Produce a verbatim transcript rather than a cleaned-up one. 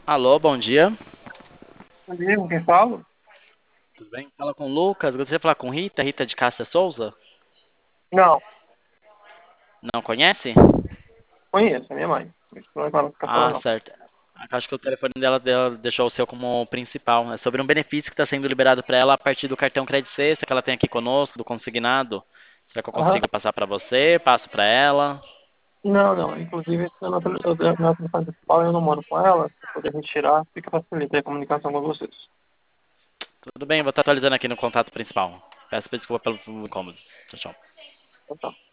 Alô, bom dia. Bom dia, com quem falo? Tudo bem? Fala com o Lucas. Gostaria de falar com Rita, Rita de Cássia Souza? Não, Não conhece? conheço, é minha mãe. Não vai ficar falando, Ah, não. certo. Acho que o telefone dela, dela deixou o seu como principal. É sobre um benefício que está sendo liberado para ela a partir do cartão Credit Sexta que ela tem aqui conosco, do consignado. Será que eu Aham. consigo passar para você? Passo para ela? Não, não. Inclusive, esse é o meu tele- o meu telefone principal, eu não moro com ela. Se poder retirar, fica facilita a comunicação com vocês. Tudo bem, vou estar atualizando aqui no contato principal. Peço desculpa pelo incômodo. Tchau, tchau. Então, tá.